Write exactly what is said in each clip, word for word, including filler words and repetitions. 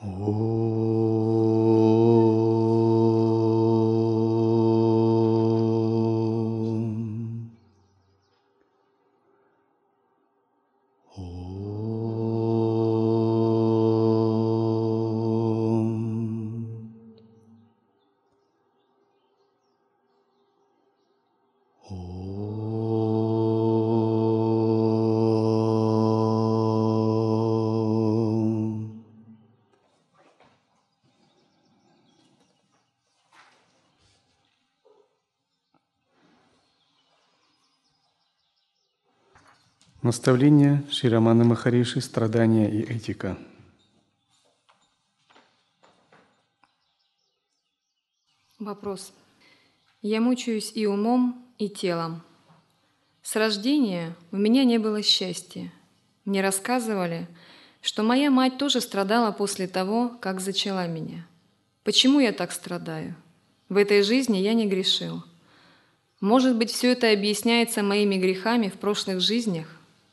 Наставление Шри Раманы Махариши «Страдания и этика». Вопрос. Я мучаюсь и умом, и телом. С рождения у меня не было счастья. Мне рассказывали, что моя мать тоже страдала после того, как зачала меня. Почему я так страдаю? В этой жизни я не грешил. Может быть, все это объясняется моими грехами в прошлых жизнях?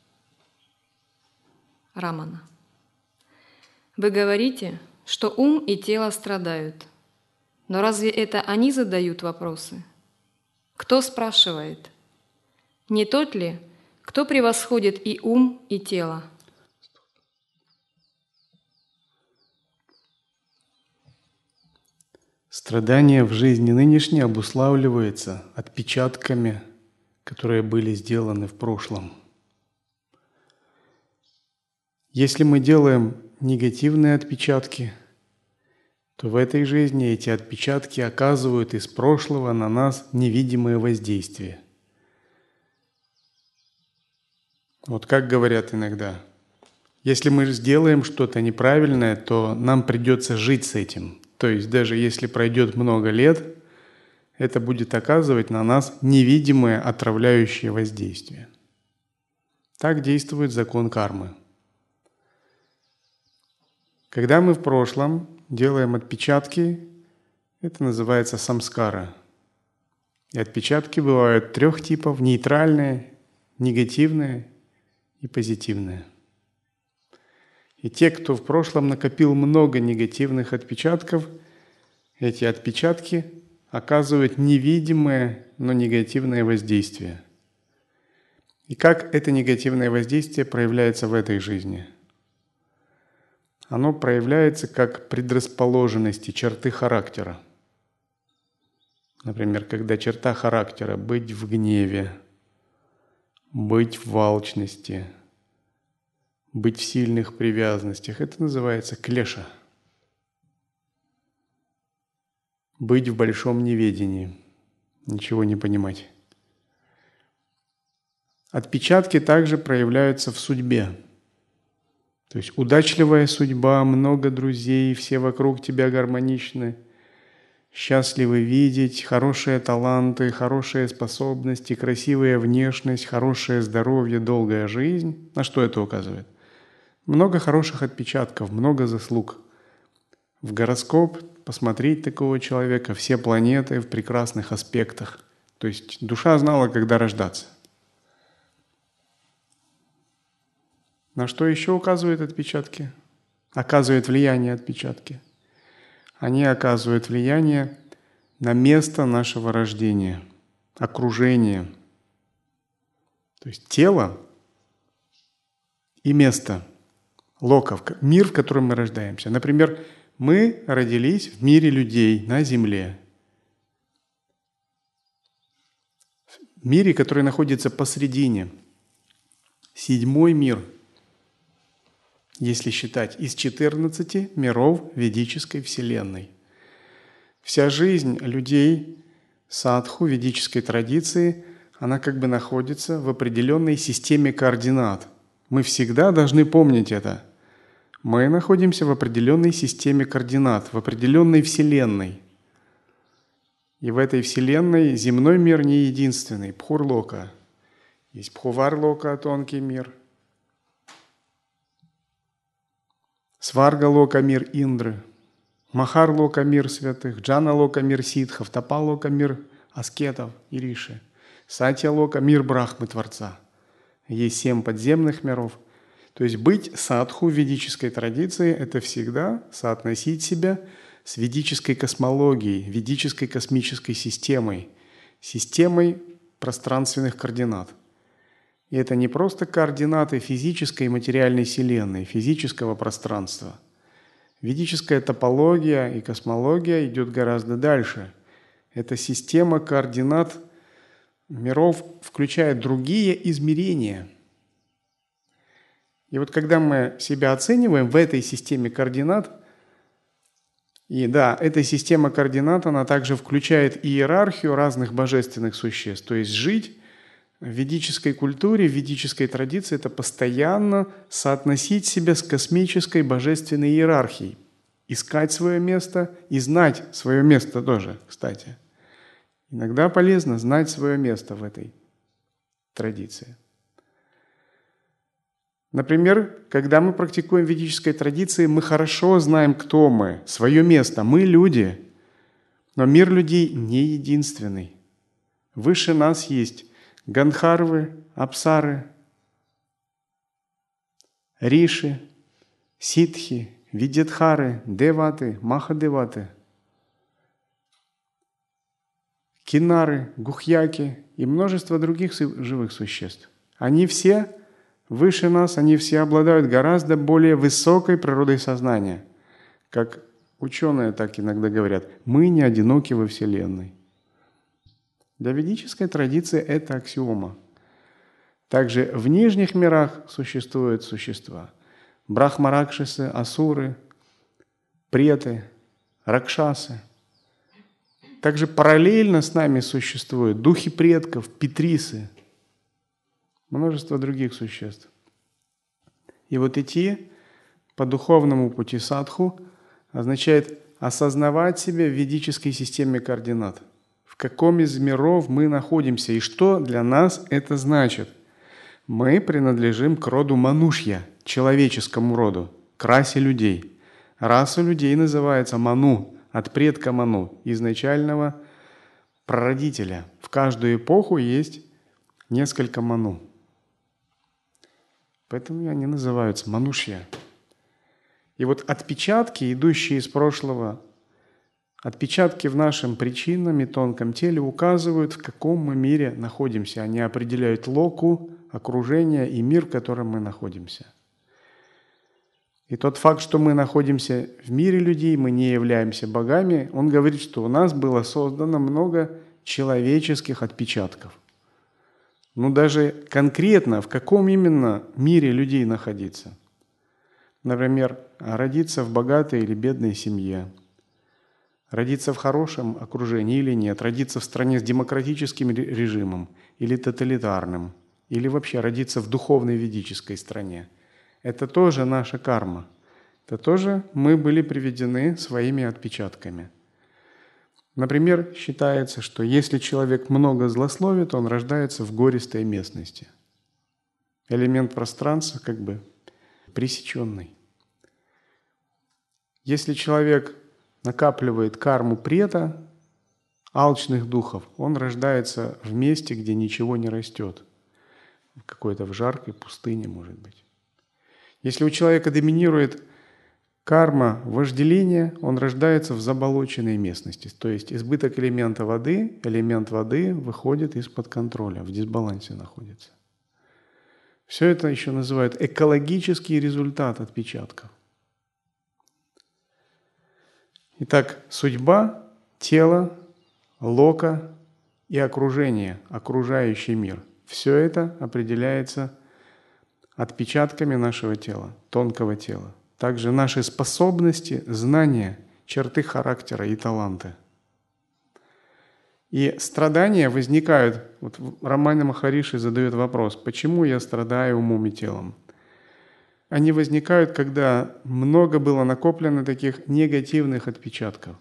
Рамана. Вы говорите, что ум и тело страдают. Но разве это они задают вопросы? Кто спрашивает? Не тот ли, кто превосходит и ум, и тело? Страдание в жизни нынешней обуславливается отпечатками, которые были сделаны в прошлом. Если мы делаем негативные отпечатки, то в этой жизни эти отпечатки оказывают из прошлого на нас невидимое воздействие. Вот как говорят иногда, если мы сделаем что-то неправильное, то нам придется жить с этим. То есть даже если пройдет много лет, это будет оказывать на нас невидимое отравляющее воздействие. Так действует закон кармы. Когда мы в прошлом делаем отпечатки, это называется самскара. И отпечатки бывают трех типов: нейтральные, негативные и позитивные. И те, кто в прошлом накопил много негативных отпечатков, эти отпечатки оказывают невидимое, но негативное воздействие. И как это негативное воздействие проявляется в этой жизни? Оно проявляется как предрасположенности, черты характера. Например, когда черта характера — быть в гневе, быть в алчности, быть в сильных привязанностях — это называется клеша. Быть в большом неведении, ничего не понимать. Отпечатки также проявляются в судьбе. То есть удачливая судьба, много друзей, все вокруг тебя гармоничны, счастливы видеть, хорошие таланты, хорошие способности, красивая внешность, хорошее здоровье, долгая жизнь. На что это указывает? Много хороших отпечатков, много заслуг. В гороскоп посмотреть такого человека, все планеты в прекрасных аспектах. То есть душа знала, когда рождаться. На что еще указывают отпечатки? Оказывают влияние отпечатки. Они оказывают влияние на место нашего рождения, окружение. То есть тело и место, локов, мир, в котором мы рождаемся. Например, мы родились в мире людей на Земле. В мире, который находится посредине. Седьмой мир, если считать из четырнадцати миров ведической вселенной. Вся жизнь людей садху ведической традиции, она как бы находится в определенной системе координат. Мы всегда должны помнить это. Мы находимся в определенной системе координат, в определенной вселенной. И в этой вселенной земной мир не единственный, Пхурлока. Есть Пхуварлока, тонкий мир. Сваргалока — мир Индры, Махарлока — мир святых, Джаналока — мир ситхов, Тапалока — мир аскетов и риши, Сатьялока — мир Брахмы, Творца. Есть семь подземных миров. То есть быть садху в ведической традиции – это всегда соотносить себя с ведической космологией, ведической космической системой, системой пространственных координат. И это не просто координаты физической и материальной Вселенной, физического пространства. Ведическая топология и космология идет гораздо дальше. Эта система координат миров включает другие измерения. И вот когда мы себя оцениваем в этой системе координат, и да, эта система координат, она также включает иерархию разных божественных существ. То есть жить в ведической культуре, в ведической традиции – это постоянно соотносить себя с космической божественной иерархией. Искать свое место и знать свое место тоже, кстати. Иногда полезно знать свое место в этой традиции. Например, когда мы практикуем ведической традиции, мы хорошо знаем, кто мы, свое место. Мы люди, но мир людей не единственный. Выше нас есть Гандхарвы, Апсары, Риши, Ситхи, Видьядхары, Деваты, Махадеваты, Кинары, Гухьяки и множество других живых существ. Они все выше нас, они все обладают гораздо более высокой природой сознания. Как ученые так иногда говорят, мы не одиноки во Вселенной. Для ведической традиции это аксиома. Также в нижних мирах существуют существа. Брахмаракшисы, асуры, преты, ракшасы. Также параллельно с нами существуют духи предков, питрисы, множество других существ. И вот идти по духовному пути садху означает осознавать себя в ведической системе координат. В каком из миров мы находимся и что для нас это значит. Мы принадлежим к роду манушья, человеческому роду, к расе людей. Раса людей называется ману, от предка ману, изначального прародителя. В каждую эпоху есть несколько ману. Поэтому они называются манушья. И вот отпечатки, идущие из прошлого, отпечатки в нашем причинном и тонком теле указывают, в каком мы мире находимся. Они определяют локу, окружение и мир, в котором мы находимся. И тот факт, что мы находимся в мире людей, мы не являемся богами, он говорит, что у нас было создано много человеческих отпечатков. Ну даже конкретно, в каком именно мире людей находиться. Например, родиться в богатой или бедной семье, родиться в хорошем окружении или нет, родиться в стране с демократическим режимом или тоталитарным, или вообще родиться в духовной ведической стране. Это тоже наша карма. Это тоже мы были приведены своими отпечатками. Например, считается, что если человек много злословит, он рождается в гористой местности. Элемент пространства как бы пресеченный. Если человек накапливает карму прета, алчных духов, он рождается в месте, где ничего не растет. Какой-то в жаркой пустыне, может быть. Если у человека доминирует карма вожделения, он рождается в заболоченной местности. То есть избыток элемента воды, элемент воды выходит из-под контроля, в дисбалансе находится. Все это еще называют экологический результат отпечатков. Итак, судьба, тело, лока и окружение, окружающий мир. Все это определяется отпечатками нашего тела, тонкого тела. Также наши способности, знания, черты характера и таланты. И страдания возникают, вот Рамана Махариши задает вопрос, почему я страдаю умом и телом? Они возникают, когда много было накоплено таких негативных отпечатков.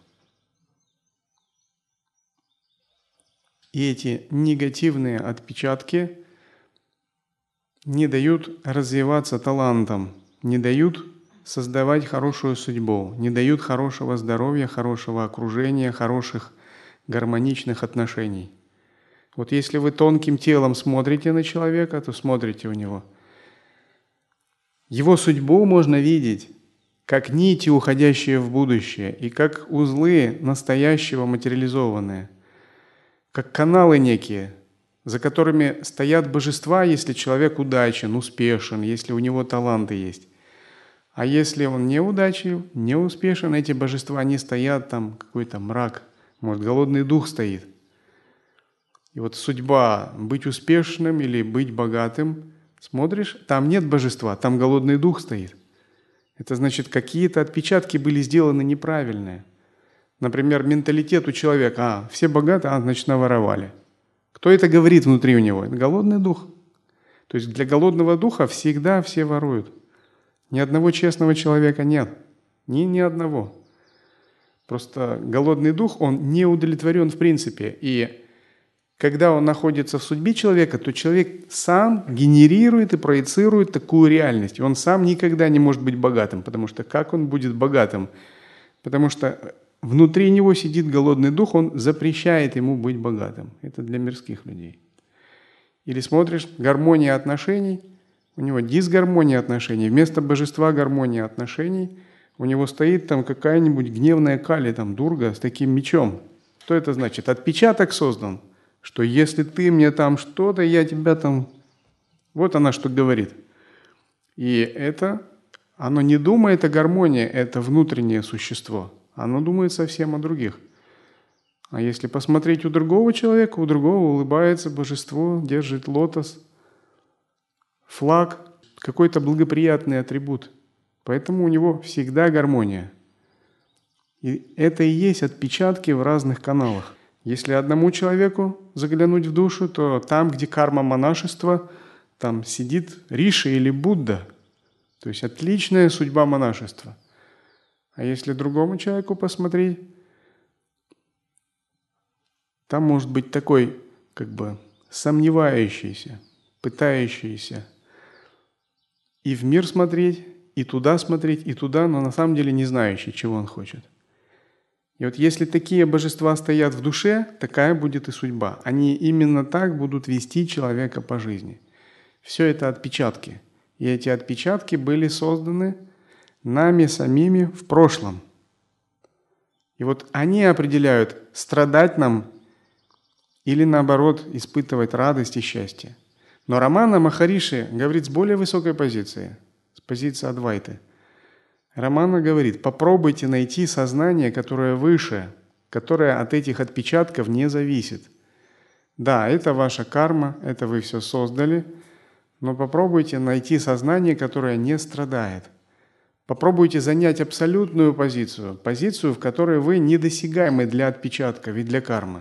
И эти негативные отпечатки не дают развиваться талантам, не дают создавать хорошую судьбу, не дают хорошего здоровья, хорошего окружения, хороших гармоничных отношений. Вот если вы тонким телом смотрите на человека, то смотрите у него Его судьбу можно видеть как нити, уходящие в будущее, и как узлы настоящего материализованные, как каналы некие, за которыми стоят божества, если человек удачен, успешен, если у него таланты есть. А если он неудачен, не успешен, эти божества не стоят, там какой-то мрак, может, голодный дух стоит. И вот судьба быть успешным или быть богатым, смотришь, там нет божества, там голодный дух стоит. Это значит, какие-то отпечатки были сделаны неправильные. Например, менталитет у человека: а, все богаты, а, значит, наворовали. Кто это говорит внутри у него? Это голодный дух. То есть для голодного духа всегда все воруют. Ни одного честного человека нет. Ни, ни одного. Просто голодный дух, он не удовлетворен в принципе. И когда он находится в судьбе человека, то человек сам генерирует и проецирует такую реальность. И он сам никогда не может быть богатым, потому что как он будет богатым? Потому что внутри него сидит голодный дух, он запрещает ему быть богатым. Это для мирских людей. Или смотришь, гармония отношений, у него дисгармония отношений, вместо божества гармония отношений, у него стоит там какая-нибудь гневная Кали, там Дурга с таким мечом. Что это значит? Отпечаток создан, что если ты мне там что-то, я тебя там... Вот она что говорит. И это, оно не думает о гармонии, это внутреннее существо. Оно думает совсем о других. А если посмотреть у другого человека, у другого улыбается божество, держит лотос, флаг, какой-то благоприятный атрибут. Поэтому у него всегда гармония. И это и есть отпечатки в разных каналах. Если одному человеку заглянуть в душу, то там, где карма монашества, там сидит Риши или Будда. То есть отличная судьба монашества. А если другому человеку посмотреть, там может быть такой, как бы, сомневающийся, пытающийся и в мир смотреть, и туда смотреть, и туда, но на самом деле не знающий, чего он хочет. И вот если такие божества стоят в душе, такая будет и судьба. Они именно так будут вести человека по жизни. Все это отпечатки. И эти отпечатки были созданы нами самими в прошлом. И вот они определяют, страдать нам или наоборот испытывать радость и счастье. Но Рамана Махариши говорит с более высокой позиции, с позиции Адвайты. Рамана говорит: попробуйте найти сознание, которое выше, которое от этих отпечатков не зависит. Да, это ваша карма, это вы все создали, но попробуйте найти сознание, которое не страдает. Попробуйте занять абсолютную позицию, позицию, в которой вы недосягаемы для отпечатков и для кармы.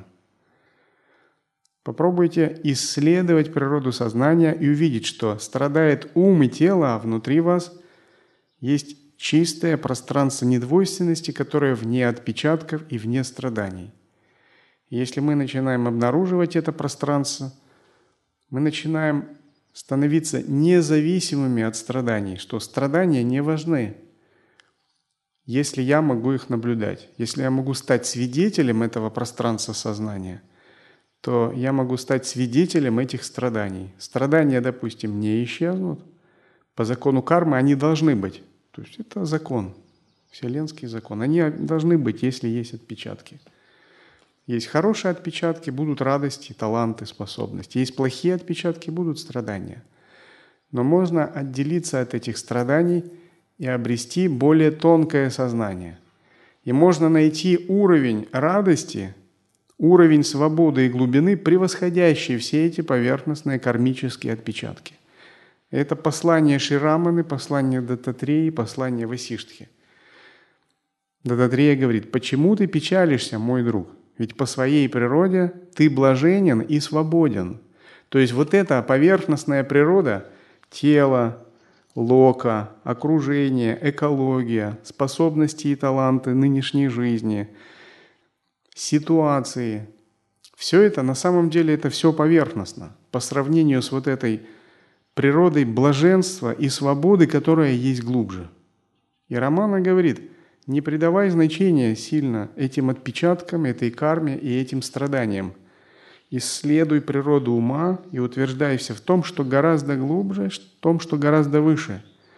Попробуйте исследовать природу сознания и увидеть, что страдает ум и тело, а внутри вас есть чистое пространство недвойственности, которое вне отпечатков и вне страданий. И если мы начинаем обнаруживать это пространство, мы начинаем становиться независимыми от страданий, что страдания не важны, если я могу их наблюдать. Если я могу стать свидетелем этого пространства сознания, то я могу стать свидетелем этих страданий. Страдания, допустим, не исчезнут. По закону кармы они должны быть. То есть это закон, вселенский закон. Они должны быть, если есть отпечатки. Есть хорошие отпечатки, будут радости, таланты, способности. Есть плохие отпечатки, будут страдания. Но можно отделиться от этих страданий и обрести более тонкое сознание. И можно найти уровень радости, уровень свободы и глубины, превосходящий все эти поверхностные кармические отпечатки. Это послание Шри Раманы, послание Даттатреи, послание Васиштхи. Даттатрея говорит: почему ты печалишься, мой друг? Ведь по своей природе ты блаженен и свободен. То есть вот эта поверхностная природа, тело, лока, окружение, экология, способности и таланты нынешней жизни, ситуации, все это на самом деле это все поверхностно по сравнению с вот этой природой блаженства и свободы, которая есть глубже. И Рамана говорит: не придавай значения сильно этим отпечаткам, этой карме и этим страданиям. Исследуй природу ума и утверждайся в том, что гораздо глубже, в том, что гораздо выше.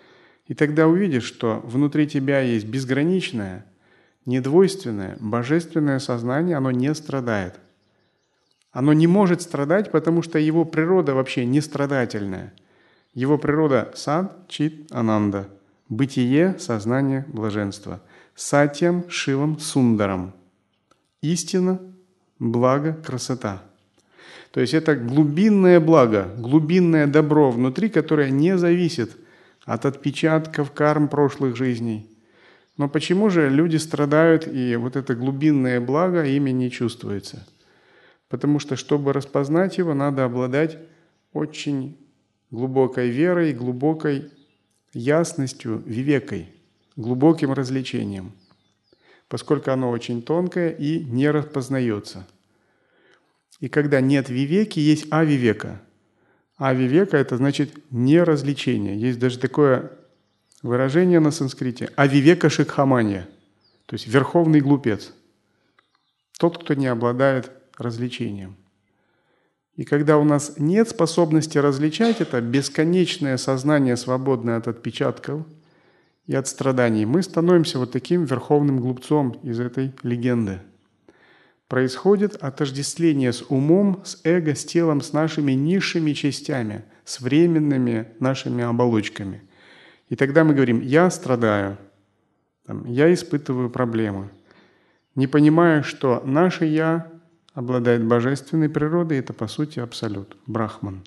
И тогда увидишь, что внутри тебя есть безграничное, недвойственное, божественное сознание, оно не страдает. Оно не может страдать, потому что его природа вообще не страдательная. Его природа – сад, чит, ананда. Бытие, сознание, блаженство. Сатьям, шивам, сундарам. Истина, благо, красота. То есть это глубинное благо, глубинное добро внутри, которое не зависит от отпечатков карм прошлых жизней. Но почему же люди страдают, и вот это глубинное благо ими не чувствуется? Потому что, чтобы распознать его, надо обладать очень глубокой верой, глубокой ясностью, вивекой, глубоким развлечением, поскольку оно очень тонкое и не распознается. И когда нет вивеки, есть авивека. Авивека – это значит неразвлечение. Есть даже такое выражение на санскрите – авивека шикхаманья, то есть верховный глупец, тот, кто не обладает развлечением. И когда у нас нет способности различать это бесконечное сознание, свободное от отпечатков и от страданий, мы становимся вот таким верховным глупцом из этой легенды. Происходит отождествление с умом, с эго, с телом, с нашими низшими частями, с временными нашими оболочками. И тогда мы говорим: «Я страдаю, я испытываю проблемы», не понимая, что наше «я» обладает божественной природой, это по сути абсолют, брахман.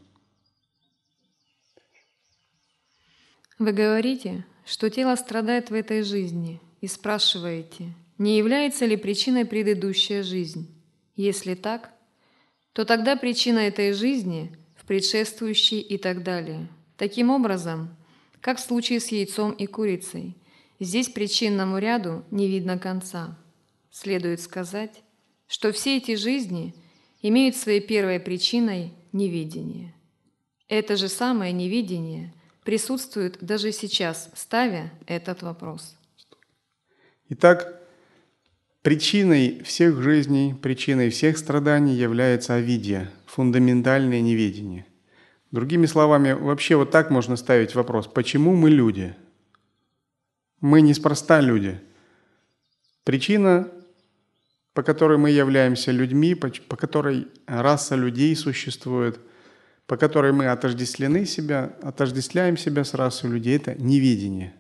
Вы говорите, что тело страдает в этой жизни, и спрашиваете, не является ли причиной предыдущая жизнь? Если так, то тогда причина этой жизни в предшествующей и так далее. Таким образом, как в случае с яйцом и курицей, здесь причинному ряду не видно конца. Следует сказать, что все эти жизни имеют своей первой причиной невидение. Это же самое невидение присутствует даже сейчас, ставя этот вопрос. Итак, причиной всех жизней, причиной всех страданий является авидья, фундаментальное неведение. Другими словами, вообще вот так можно ставить вопрос: почему мы люди? Мы неспроста люди. Причина, по которой мы являемся людьми, по, по которой раса людей существует, по которой мы отождествлены себя, отождествляем себя с расой людей, это неведение.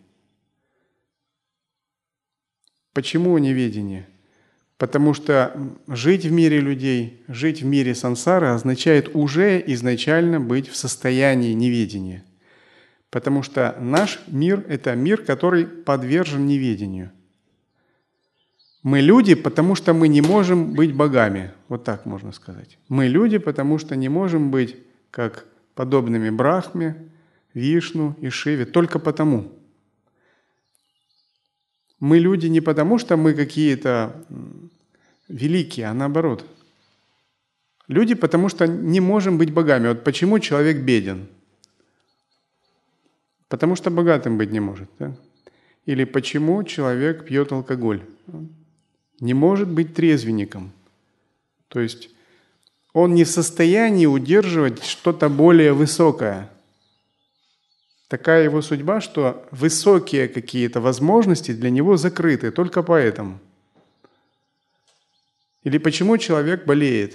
Почему неведение? Потому что жить в мире людей, жить в мире сансары означает уже изначально быть в состоянии неведения. Потому что наш мир – это мир, который подвержен неведению. Мы люди, потому что мы не можем быть богами. Вот так можно сказать. Мы люди, потому что не можем быть как подобными Брахме, Вишну и Шиве. Только потому. Мы люди не потому, что мы какие-то великие, а наоборот. Люди, потому что не можем быть богами. Вот почему человек беден? Потому что богатым быть не может. Да? Или почему человек пьет алкоголь? Не может быть трезвенником. То есть он не в состоянии удерживать что-то более высокое. Такая его судьба, что высокие какие-то возможности для него закрыты только поэтому. Или почему человек болеет?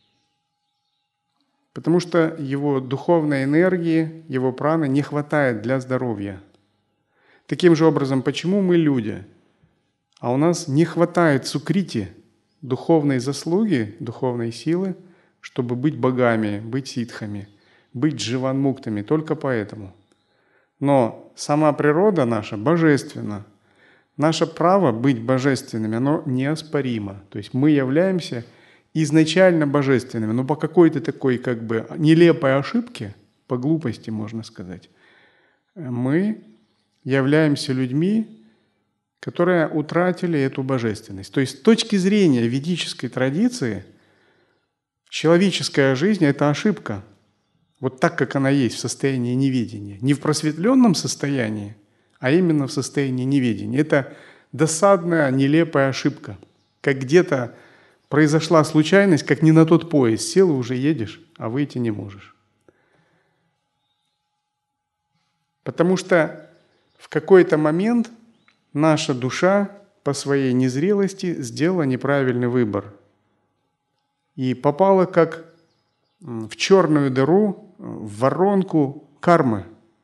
Потому что его духовной энергии, его праны не хватает для здоровья. Таким же образом, почему мы люди? А у нас не хватает сукрити, духовной заслуги, духовной силы, чтобы быть богами, быть ситхами, быть дживанмуктами, только поэтому. Но сама природа наша божественна. Наше право быть божественными, оно неоспоримо. То есть мы являемся изначально божественными, но по какой-то такой как бы нелепой ошибке, по глупости можно сказать, мы являемся людьми, которые утратили эту божественность. То есть с точки зрения ведической традиции человеческая жизнь – это ошибка. Вот так, как она есть, в состоянии неведения. Не в просветленном состоянии, а именно в состоянии неведения. Это досадная, нелепая ошибка. Как где-то произошла случайность, как не на тот поезд. Сел и уже едешь, а выйти не можешь. Потому что в какой-то момент наша душа по своей незрелости сделала неправильный выбор и попала как в черную дыру, в воронку кармы,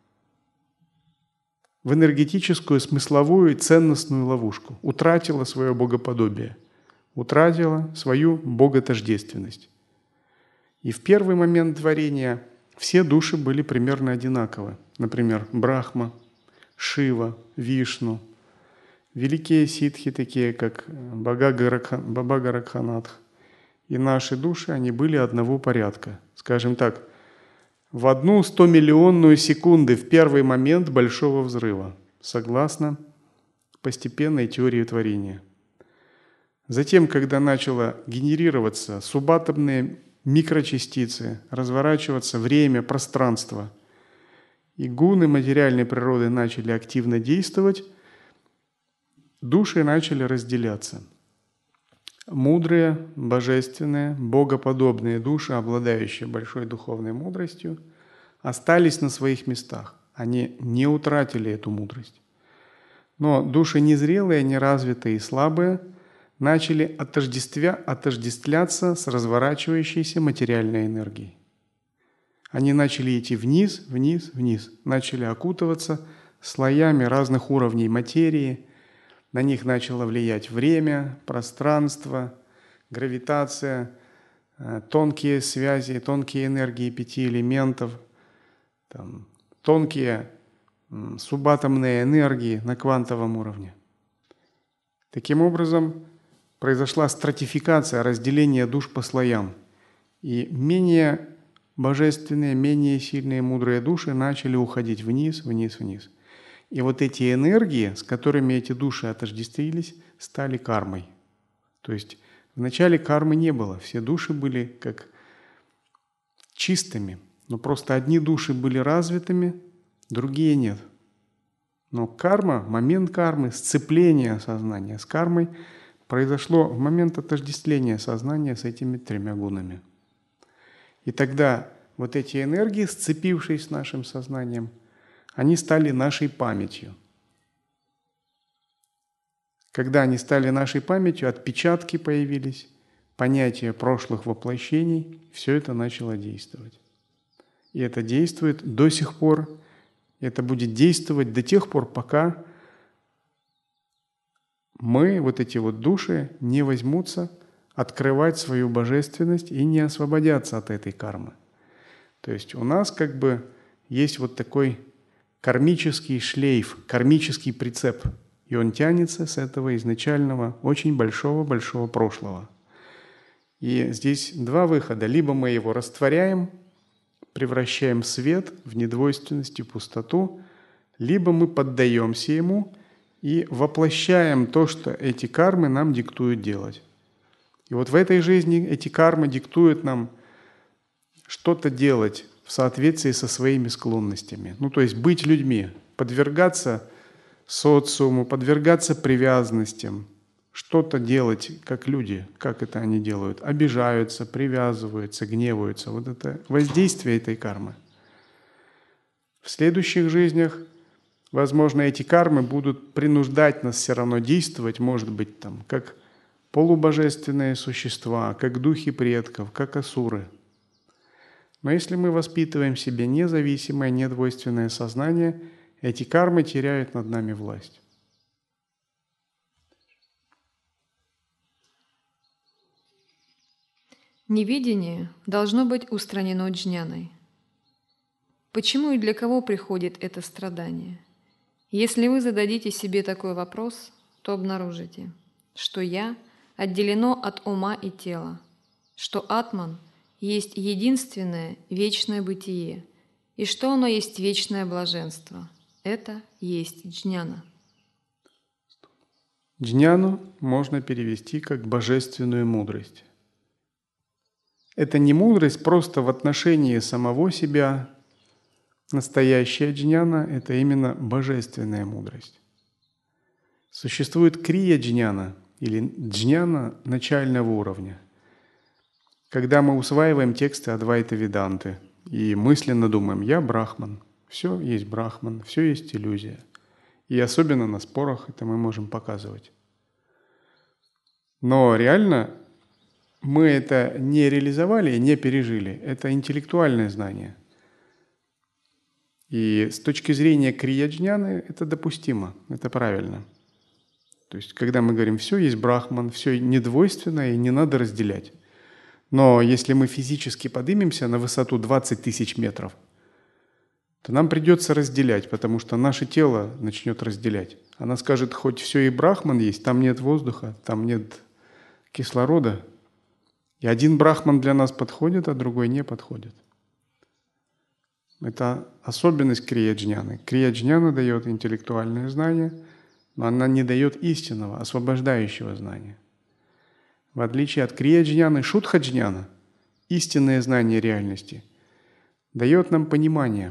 в энергетическую, смысловую и ценностную ловушку, утратила свое богоподобие, утратила свою боготождественность. И в первый момент творения все души были примерно одинаковы. Например, Брахма, Шива, Вишну, великие ситхи, такие как Баба Горакханатх, и наши души, они были одного порядка. Скажем так, в одну стомиллионную секунды в первый момент большого взрыва, согласно постепенной теории творения. Затем, когда начало генерироваться субатомные микрочастицы, разворачиваться время, пространство, и гуны материальной природы начали активно действовать, души начали разделяться. Мудрые, божественные, богоподобные души, обладающие большой духовной мудростью, остались на своих местах. Они не утратили эту мудрость. Но души незрелые, неразвитые и слабые начали отождествя, отождествляться с разворачивающейся материальной энергией. Они начали идти вниз, вниз, вниз, начали окутываться слоями разных уровней материи. На них начало влиять время, пространство, гравитация, тонкие связи, тонкие энергии пяти элементов, там, тонкие субатомные энергии на квантовом уровне. Таким образом, произошла стратификация, разделение душ по слоям. И менее божественные, менее сильные, мудрые души начали уходить вниз, вниз, вниз. И вот эти энергии, с которыми эти души отождествились, стали кармой. То есть вначале кармы не было, все души были как чистыми, но просто одни души были развитыми, другие нет. Но карма, момент кармы, сцепление сознания с кармой произошло в момент отождествления сознания с этими тремя гунами. И тогда вот эти энергии, сцепившись с нашим сознанием, они стали нашей памятью. Когда они стали нашей памятью, отпечатки появились, понятия прошлых воплощений, все это начало действовать. И это действует до сих пор, это будет действовать до тех пор, пока мы, вот эти вот души, не возьмутся открывать свою божественность и не освободятся от этой кармы. То есть у нас как бы есть вот такой кармический шлейф, кармический прицеп, и он тянется с этого изначального, очень большого-большого прошлого. И здесь два выхода. Либо мы его растворяем, превращаем в свет, в недвойственность и пустоту, либо мы поддаемся ему и воплощаем то, что эти кармы нам диктуют делать. И вот в этой жизни эти кармы диктуют нам что-то делать в соответствии со своими склонностями. Ну, то есть быть людьми, подвергаться социуму, подвергаться привязанностям, что-то делать, как люди, как это они делают, обижаются, привязываются, гневаются. Вот это воздействие этой кармы. В следующих жизнях, возможно, эти кармы будут принуждать нас все равно действовать, может быть, там, как полубожественные существа, как духи предков, как асуры. Но если мы воспитываем в себе независимое, недвойственное сознание, эти кармы теряют над нами власть. Невидение должно быть устранено джняной. Почему и для кого приходит это страдание? Если вы зададите себе такой вопрос, то обнаружите, что «я» отделено от ума и тела, что Атман есть единственное вечное бытие, и что оно есть вечное блаженство. Это есть джняна. Джняну можно перевести как божественную мудрость. Это не мудрость просто в отношении самого себя. Настоящая джняна – это именно божественная мудрость. Существует крия-джняна или джняна начального уровня. Когда мы усваиваем тексты Адвайта-веданты и мысленно думаем «я брахман», все есть брахман, все есть иллюзия. И особенно на спорах это мы можем показывать. Но реально мы это не реализовали и не пережили. Это интеллектуальное знание. И с точки зрения крия-джняны это допустимо, это правильно. То есть, когда мы говорим, все есть брахман, все недвойственно и не надо разделять. Но если мы физически поднимемся на высоту двадцать тысяч метров, то нам придется разделять, потому что наше тело начнет разделять. Она скажет, хоть все и брахман есть, там нет воздуха, там нет кислорода. И один брахман для нас подходит, а другой не подходит. Это особенность крия-джняны. Крия-джняна дает интеллектуальное знание, но она не дает истинного, освобождающего знания. В отличие от крия-джняны, шутха-джняна, истинное знание реальности, дает нам понимание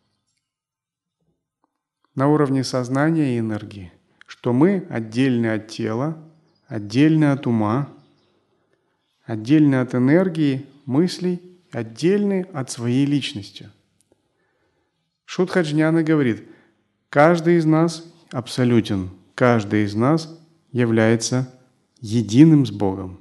на уровне сознания и энергии, что мы отдельны от тела, отдельны от ума, отдельны от энергии, мыслей, отдельны от своей личности. Шутха-джняна говорит, каждый из нас абсолютен, каждый из нас является единым с Богом.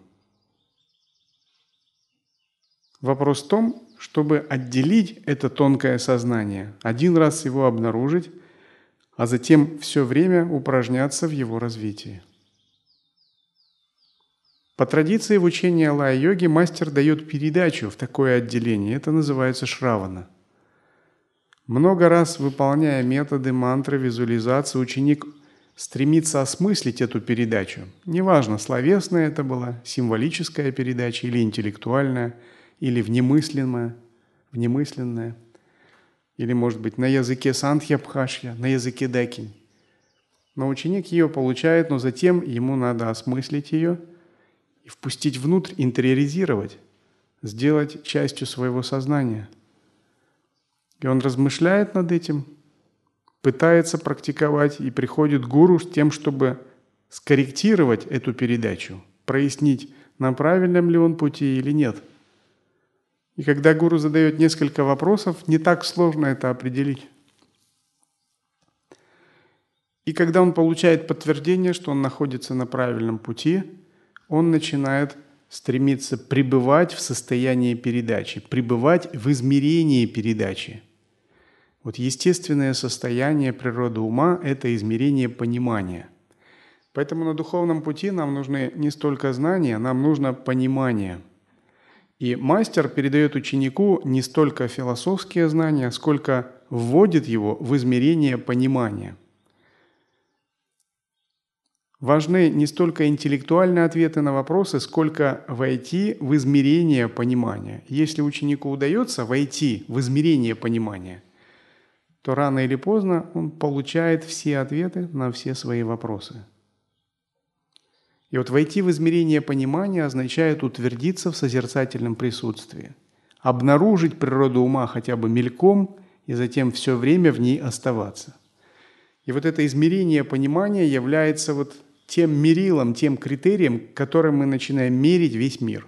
Вопрос в том, чтобы отделить это тонкое сознание, один раз его обнаружить, а затем все время упражняться в его развитии. По традиции в учении лая-йоги мастер дает передачу в такое отделение. Это называется шравана. Много раз выполняя методы мантры, визуализации, ученик стремится осмыслить эту передачу. Неважно, словесная это была, символическая передача или интеллектуальная, или внемысленная, внемысленная, или, может быть, на языке сандхья-бхашья, на языке дакинь. Но ученик ее получает, но затем ему надо осмыслить ее и впустить внутрь, интериоризировать, сделать частью своего сознания. И он размышляет над этим, пытается практиковать и приходит к гуру с тем, чтобы скорректировать эту передачу, прояснить, на правильном ли он пути или нет. И когда гуру задает несколько вопросов, не так сложно это определить. И когда он получает подтверждение, что он находится на правильном пути, он начинает стремиться пребывать в состоянии передачи, пребывать в измерении передачи. Вот естественное состояние природы ума – это измерение понимания. Поэтому на духовном пути нам нужны не столько знания, нам нужно понимание. И мастер передает ученику не столько философские знания, сколько вводит его в измерение понимания. Важны не столько интеллектуальные ответы на вопросы, сколько войти в измерение понимания. Если ученику удается войти в измерение понимания, то рано или поздно он получает все ответы на все свои вопросы. И вот войти в измерение понимания означает утвердиться в созерцательном присутствии, обнаружить природу ума хотя бы мельком и затем все время в ней оставаться. И вот это измерение понимания является вот тем мерилом, тем критерием, которым мы начинаем мерить весь мир.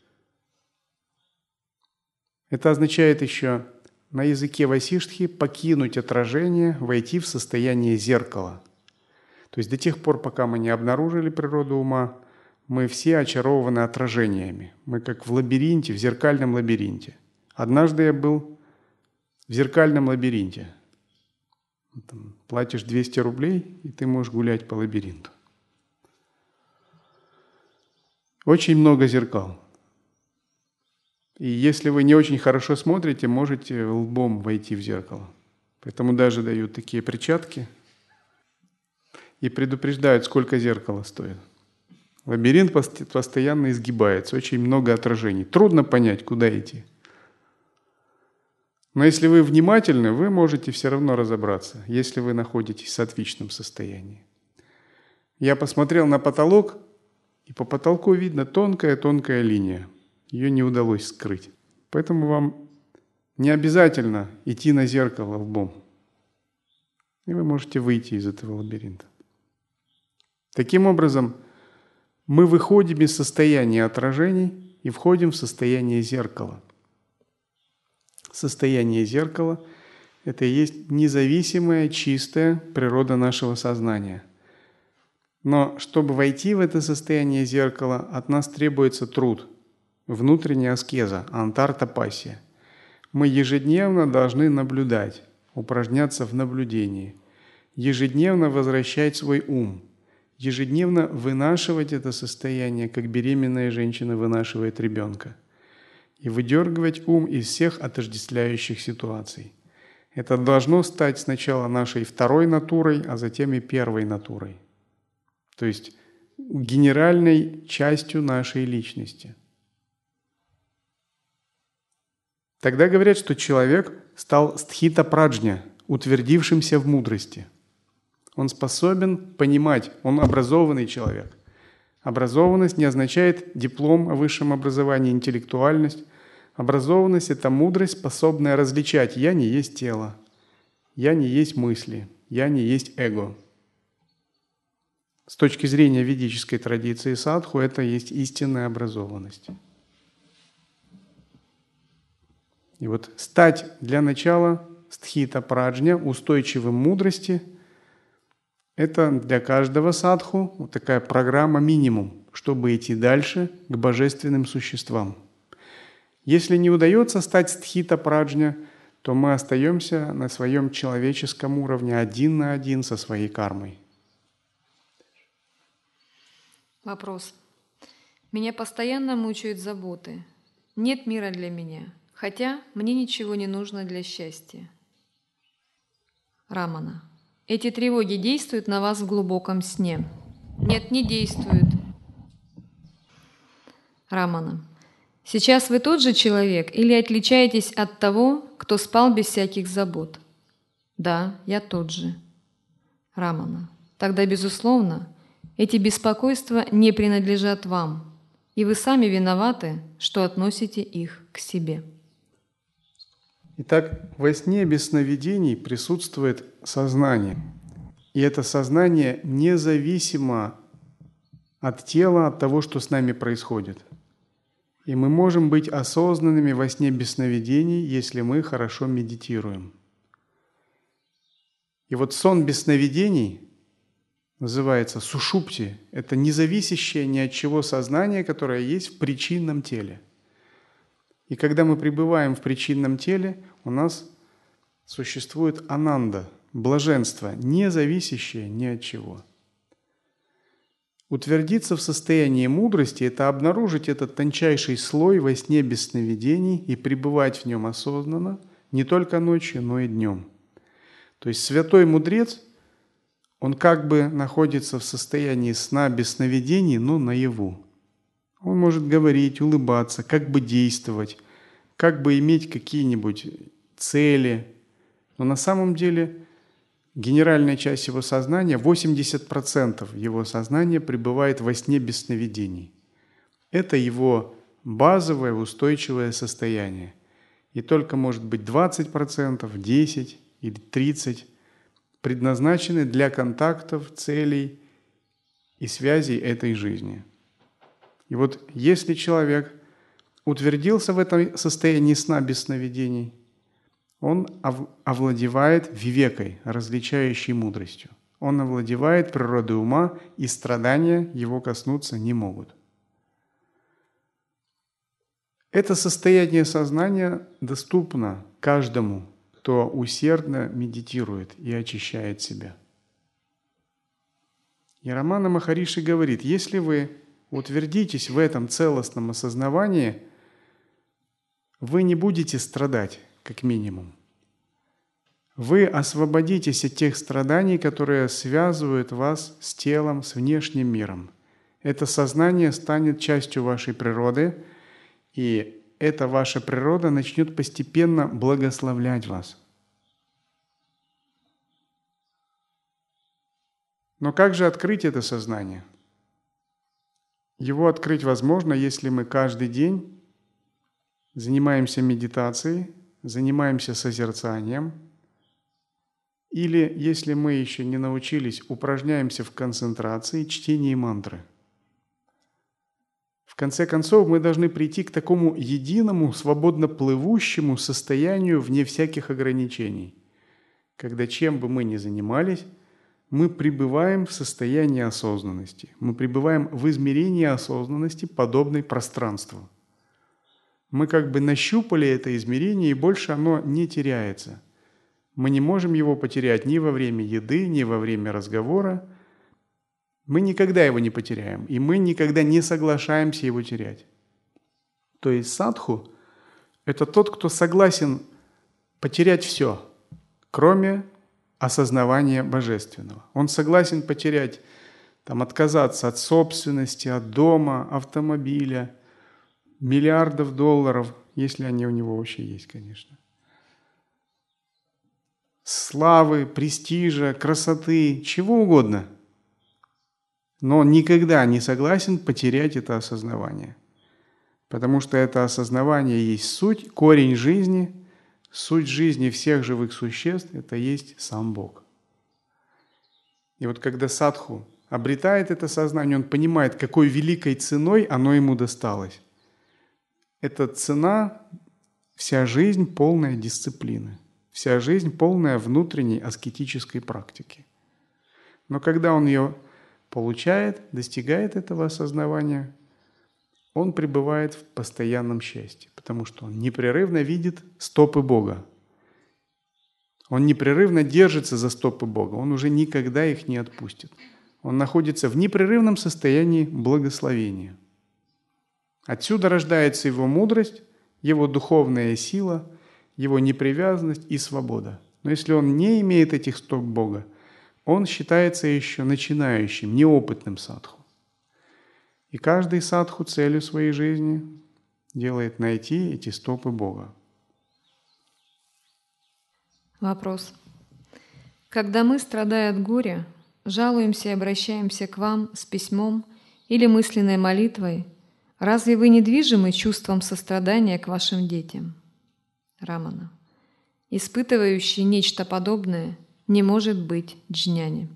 Это означает еще на языке васиштхи покинуть отражение, войти в состояние зеркала. То есть до тех пор, пока мы не обнаружили природу ума, мы все очарованы отражениями. Мы как в лабиринте, в зеркальном лабиринте. Однажды я был в зеркальном лабиринте. Там, платишь двести рублей, и ты можешь гулять по лабиринту. Очень много зеркал. И если вы не очень хорошо смотрите, можете лбом войти в зеркало. Поэтому даже дают такие перчатки и предупреждают, сколько зеркало стоит. Лабиринт постоянно изгибается, очень много отражений. Трудно понять, куда идти. Но если вы внимательны, вы можете все равно разобраться, если вы находитесь в саттвичном состоянии. Я посмотрел на потолок, и по потолку видно тонкая-тонкая линия. Ее не удалось скрыть. Поэтому вам не обязательно идти на зеркало лбом. И вы можете выйти из этого лабиринта. Таким образом, мы выходим из состояния отражений и входим в состояние зеркала. Состояние зеркала – Это и есть независимая, чистая природа нашего сознания. Но чтобы войти в это состояние зеркала, от нас требуется труд, внутренняя аскеза, антар-тапасия. Мы ежедневно должны наблюдать, упражняться в наблюдении, ежедневно возвращать свой ум, ежедневно вынашивать это состояние, как беременная женщина вынашивает ребенка, и выдергивать ум из всех отождествляющих ситуаций. Это должно стать сначала нашей второй натурой, а затем и первой натурой. То есть генеральной частью нашей личности. Тогда говорят, что человек стал стхита-праджня, утвердившимся в мудрости. Он способен понимать, он образованный человек. Образованность не означает диплом о высшем образовании, интеллектуальность. Образованность – это мудрость, способная различать «я не есть тело», «я не есть мысли», «я не есть эго». С точки зрения ведической традиции садху, это и есть истинная образованность. И вот стать для начала стхита-праджня, устойчивым мудрости – это для каждого садху вот такая программа минимум, чтобы идти дальше к божественным существам. Если не удается стать стхита-праджня, то мы остаемся на своем человеческом уровне один на один со своей кармой. Вопрос. Меня постоянно мучают заботы. Нет мира для меня, хотя мне ничего не нужно для счастья. Рамана. Эти тревоги действуют на вас в глубоком сне? Нет, не действуют. Рамана. Сейчас вы тот же человек или отличаетесь от того, кто спал без всяких забот? Да, я тот же. Рамана. Тогда, безусловно, эти беспокойства не принадлежат вам, и вы сами виноваты, что относите их к себе. Итак, во сне без сновидений присутствует сознание. И это сознание независимо от тела, от того, что с нами происходит. И мы можем быть осознанными во сне без сновидений, если мы хорошо медитируем. И вот сон без сновидений называется сушупти. Это независящее ни от чего сознание, которое есть в причинном теле. И когда мы пребываем в причинном теле, у нас существует ананда, блаженство, не зависящее ни от чего. Утвердиться в состоянии мудрости – это обнаружить этот тончайший слой во сне без сновидений и пребывать в нем осознанно не только ночью, но и днем. То есть святой мудрец, он как бы находится в состоянии сна без сновидений, но наяву. Он может говорить, улыбаться, как бы действовать, как бы иметь какие-нибудь цели. Но на самом деле генеральная часть его сознания, восемьдесят процентов его сознания пребывает во сне без сновидений. Это его базовое устойчивое состояние. И только может быть двадцать процентов, десять процентов или тридцать процентов предназначены для контактов, целей и связей этой жизни. И вот если человек утвердился в этом состоянии сна без сновидений, он овладевает вивекой, различающей мудростью. Он овладевает природой ума, и страдания его коснуться не могут. Это состояние сознания доступно каждому, кто усердно медитирует и очищает себя. И Рамана Махариши говорит, если вы утвердитесь в этом целостном осознавании, вы не будете страдать, как минимум. Вы освободитесь от тех страданий, которые связывают вас с телом, с внешним миром. Это сознание станет частью вашей природы, и эта ваша природа начнет постепенно благословлять вас. Но как же открыть это сознание? Его открыть возможно, если мы каждый день занимаемся медитацией, занимаемся созерцанием, или, если мы еще не научились, упражняемся в концентрации, чтении мантры. В конце концов, мы должны прийти к такому единому, свободно плывущему состоянию вне всяких ограничений. когда чем бы мы ни занимались, мы пребываем в состоянии осознанности. Мы пребываем в измерении осознанности, подобной пространству. Мы как бы нащупали это измерение, и больше оно не теряется. Мы не можем его потерять ни во время еды, ни во время разговора. Мы никогда его не потеряем, и мы никогда не соглашаемся его терять. То есть садху – это тот, кто согласен потерять все, кроме осознавания божественного. Он согласен потерять, там, отказаться от собственности, от дома, автомобиля, миллиардов долларов, если они у него вообще есть, конечно. Славы, престижа, красоты, чего угодно. Но он никогда не согласен потерять это осознавание. Потому что это осознавание есть суть, корень жизни, суть жизни всех живых существ – это есть сам Бог. И вот когда садху обретает это сознание, он понимает, какой великой ценой оно ему досталось. Эта цена – вся жизнь полная дисциплины, вся жизнь полная внутренней аскетической практики. Но когда он ее получает, достигает этого осознавания, он пребывает в постоянном счастье, потому что он непрерывно видит стопы Бога. Он непрерывно держится за стопы Бога, он уже никогда их не отпустит. Он находится в непрерывном состоянии благословения. Отсюда рождается его мудрость, его духовная сила, его непривязанность и свобода. Но если он не имеет этих стоп Бога, он считается еще начинающим, неопытным садху. И каждый садху целью своей жизни делает найти эти стопы Бога. Вопрос. Когда мы, страдая от горя, жалуемся и обращаемся к вам с письмом или мысленной молитвой, разве вы недвижимы чувством сострадания к вашим детям? Рамана. Испытывающий нечто подобное не может быть джняни.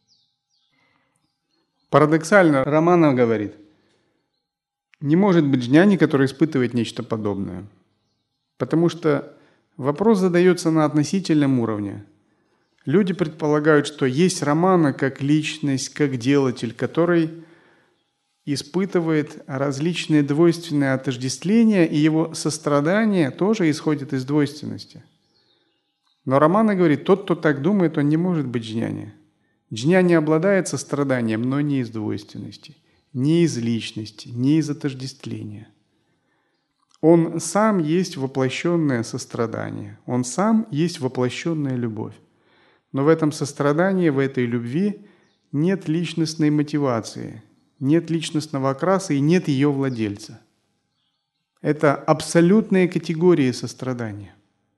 Парадоксально, Рамана говорит, не может быть джняни, который испытывает нечто подобное. Потому что вопрос задается на относительном уровне. Люди предполагают, что есть Рамана как личность, как делатель, который испытывает различные двойственные отождествления, и его сострадание тоже исходит из двойственности. Но Рамана говорит, тот, кто так думает, он не может быть джняни. Джняни обладает состраданием, но не из двойственности, не из личности, не из отождествления. Он сам есть воплощенное сострадание, он сам есть воплощенная любовь. Но в этом сострадании, в этой любви нет личностной мотивации, нет личностного окраса и нет ее владельца. Это абсолютные категории сострадания.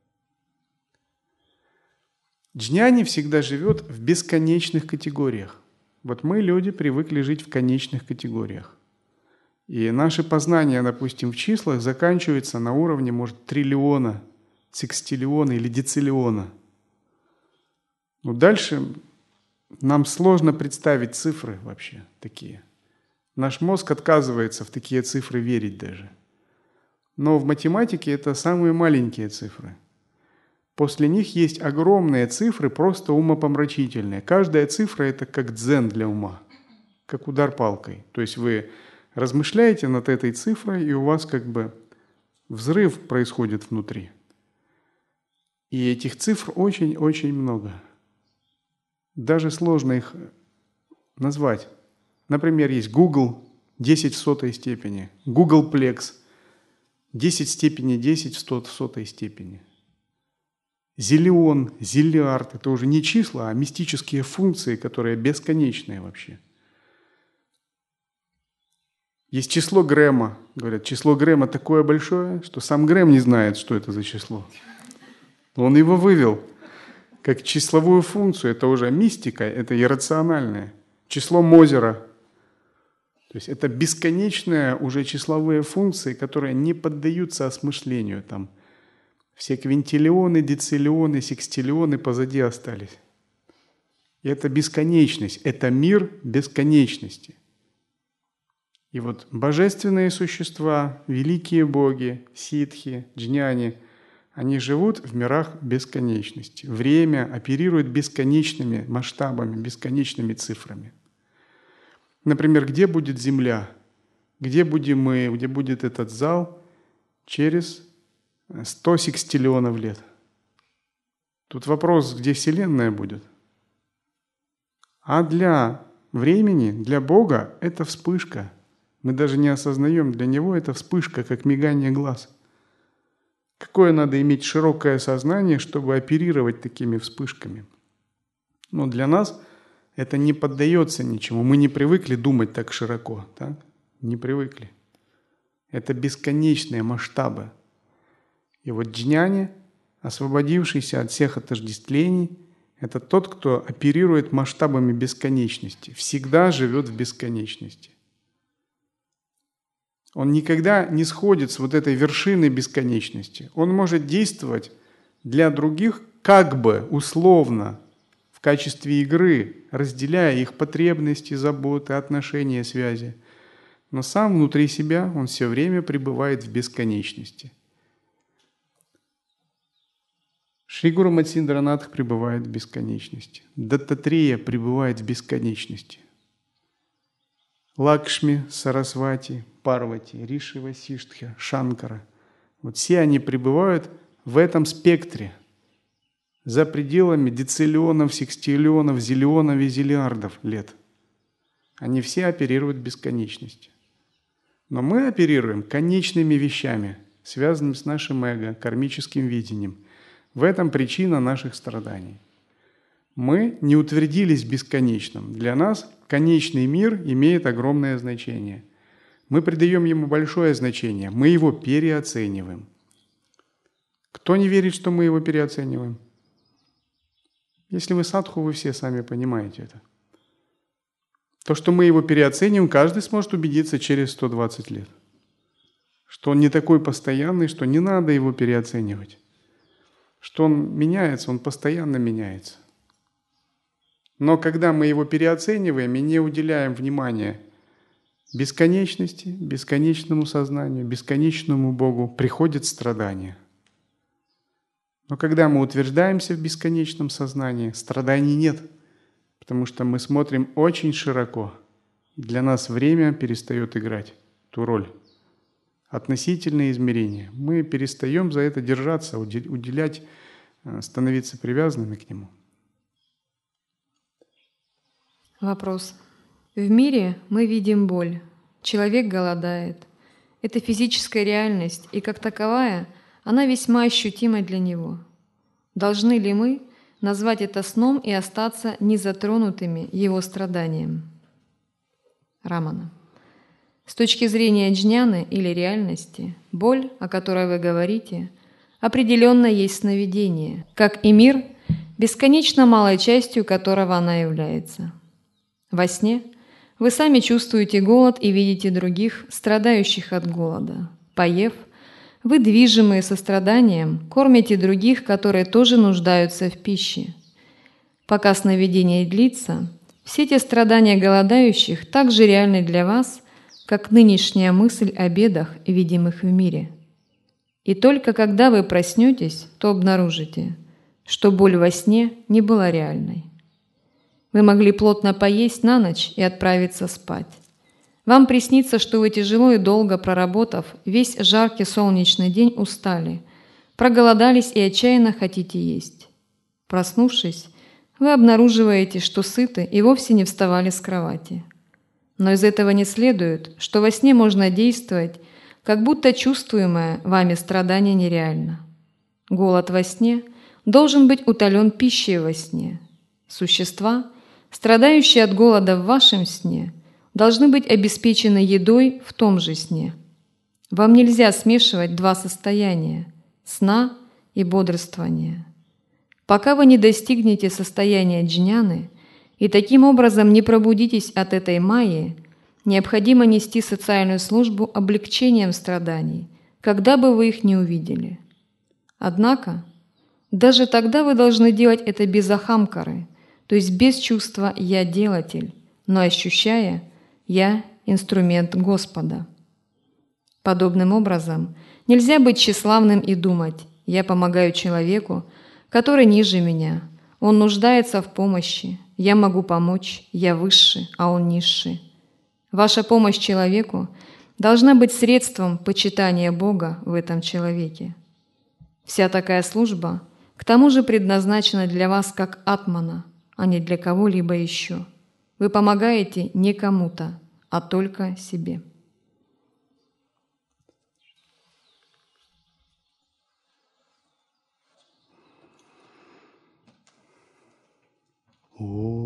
Джняни всегда живет в бесконечных категориях. Вот мы, люди, привыкли жить в конечных категориях. И наши познания, допустим, в числах заканчиваются на уровне, может, триллиона, секстиллиона или дециллиона. Но дальше нам сложно представить цифры вообще такие. Наш мозг отказывается в такие цифры верить даже. Но в математике это самые маленькие цифры. После них есть огромные цифры, просто умопомрачительные. Каждая цифра – это как дзен для ума, как удар палкой. То есть вы размышляете над этой цифрой, и у вас как бы взрыв происходит внутри. И этих цифр очень-очень много. Даже сложно их назвать. Например, есть Google десять в сотой степени, Googleplex десять в степени десять в сотой степени. Зиллион, зиллиард – это уже не числа, а мистические функции, которые бесконечные вообще. Есть число Грэма. Говорят, число Грэма такое большое, что сам Грэм не знает, что это за число. Он его вывел как числовую функцию. Это уже мистика, это иррациональное. Число Мозера. То есть это бесконечные уже числовые функции, которые не поддаются осмыслению. Там все квинтиллионы, дециллионы, секстиллионы позади остались. И это бесконечность, это мир бесконечности. И вот божественные существа, великие боги, ситхи, джняни, Они живут в мирах бесконечности. Время оперирует бесконечными масштабами, бесконечными цифрами. Например, где будет Земля? Где будем мы? Где будет этот зал через сто секстиллионов лет? Тут вопрос, где Вселенная будет. А для времени, для Бога это вспышка. Мы даже не осознаем, для Него это вспышка, как мигание глаз. Какое надо иметь широкое сознание, чтобы оперировать такими вспышками? Но для нас это не поддается ничему. Мы не привыкли думать так широко. Так? Не привыкли. Это бесконечные масштабы. И вот джняни, освободившийся от всех отождествлений, это тот, кто оперирует масштабами бесконечности, всегда живет в бесконечности. Он никогда не сходит с вот этой вершины бесконечности. Он может действовать для других как бы условно, в качестве игры, разделяя их потребности, заботы, отношения, связи. Но сам внутри себя он все время пребывает в бесконечности. Шри Гуру Матсиндранатх пребывает в бесконечности. Даттатрея пребывает в бесконечности. Лакшми, Сарасвати, Парвати, Риши Васиштха, Шанкара. Вот все они пребывают в этом спектре, за пределами дециллионов, секстиллионов, зиллионов и зиллиардов лет. Они все оперируют бесконечностью. Но мы оперируем конечными вещами, связанными с нашим эго, кармическим видением. В этом причина наших страданий. Мы не утвердились в бесконечном. Для нас конечный мир имеет огромное значение. Мы придаем ему большое значение. Мы его переоцениваем. Кто не верит, что мы его переоцениваем? Если вы садху, вы все сами понимаете это. То, что мы его переоцениваем, каждый сможет убедиться через сто двадцать лет. Что он не такой постоянный, что не надо его переоценивать. Что он меняется, он постоянно меняется. Но когда мы его переоцениваем и не уделяем внимания бесконечности, бесконечному сознанию, бесконечному Богу, приходит страдание. Но когда мы утверждаемся в бесконечном сознании, страданий нет, потому что мы смотрим очень широко. И для нас время перестает играть ту роль. Относительные измерения. Мы перестаем за это держаться, уделять, становиться привязанными к нему. Вопрос. В мире мы видим боль. Человек голодает. Это физическая реальность, и как таковая она весьма ощутима для него. Должны ли мы назвать это сном и остаться незатронутыми его страданием? Рамана. С точки зрения джняны или реальности, боль, о которой вы говорите, определенно есть сновидение, как и мир, бесконечно малой частью которого она является. Во сне вы сами чувствуете голод и видите других, страдающих от голода. Поев, вы, движимые состраданием, кормите других, которые тоже нуждаются в пище. Пока сновидение длится, все те страдания голодающих так же реальны для вас, как нынешняя мысль о бедах, видимых в мире. И только когда вы проснетесь, то обнаружите, что боль во сне не была реальной. Вы могли плотно поесть на ночь и отправиться спать. Вам приснится, что вы, тяжело и долго проработав, весь жаркий солнечный день устали, проголодались и отчаянно хотите есть. Проснувшись, вы обнаруживаете, что сыты и вовсе не вставали с кровати. Но из этого не следует, что во сне можно действовать, как будто чувствуемое вами страдание нереально. Голод во сне должен быть утолен пищей во сне. Существа, страдающие от голода в вашем сне, должны быть обеспечены едой в том же сне. Вам нельзя смешивать два состояния – сна и бодрствования. Пока вы не достигнете состояния джняны и таким образом не пробудитесь от этой майи, необходимо нести социальную службу облегчением страданий, когда бы вы их не увидели. Однако, даже тогда вы должны делать это без ахамкары, то есть без чувства «я делатель», но ощущая «я инструмент Господа». Подобным образом нельзя быть тщеславным и думать Я помогаю человеку, который ниже меня. Он нуждается в помощи. Я могу помочь. Я выше, а он низший. Ваша помощь человеку должна быть средством почитания Бога в этом человеке. Вся такая служба к тому же предназначена для вас как атмана, а не для кого-либо еще. Вы помогаете не кому-то, а только себе. О.